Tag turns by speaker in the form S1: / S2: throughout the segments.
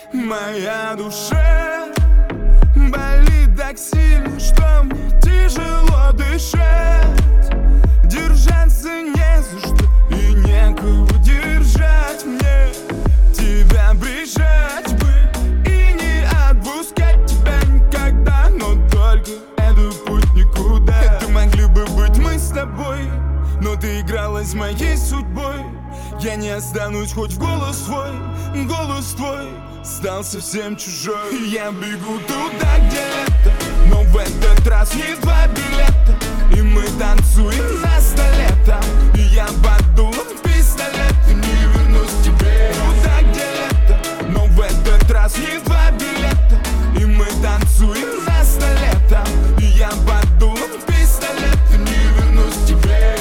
S1: Моя душа болит так сильно, что мне тяжело дышать. Держаться не за что и некого держать мне. Тебя прижать бы и не отпускать тебя никогда. Но только это путь никуда. Это могли бы быть мы с тобой, но ты игралась моей судьбой. Я не останусь, хоть в голос твой стал совсем чужой. Я бегу туда, где лето, но в этот раз не два билета. И мы танцуем на столе там, и я под дулом пистолет, и не вернусь к тебе. Туда, где лето, но в этот раз не два билета. И мы танцуем на столе там, и я под дулом пистолет, и не вернусь к тебе.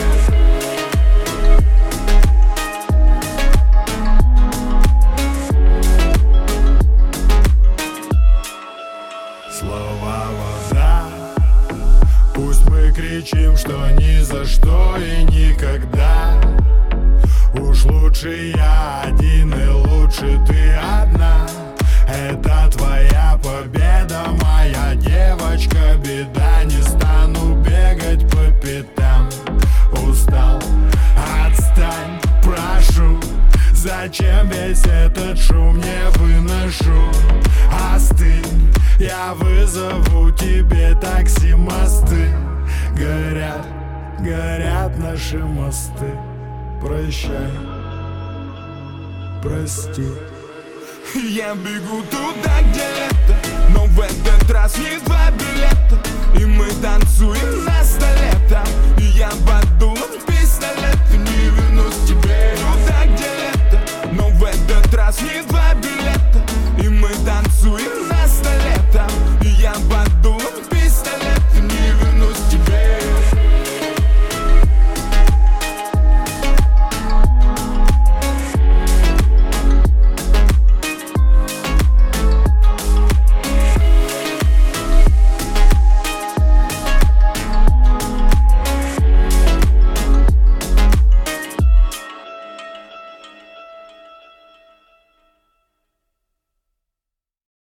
S2: Слова вода. Пусть мы кричим, что ни за что и никогда. Уж лучше я один и лучше ты одна. Это твоя победа, моя девочка, беда. Не стану бегать по пятам. Устал, отстань, прошу. Зачем весь этот шум, не выношу. Остынь, я вызову тебе такси. Мосты горят, горят наши мосты. Прощай, прости.
S1: Я бегу туда, где лето, но в этот раз не два билета. И мы танцуем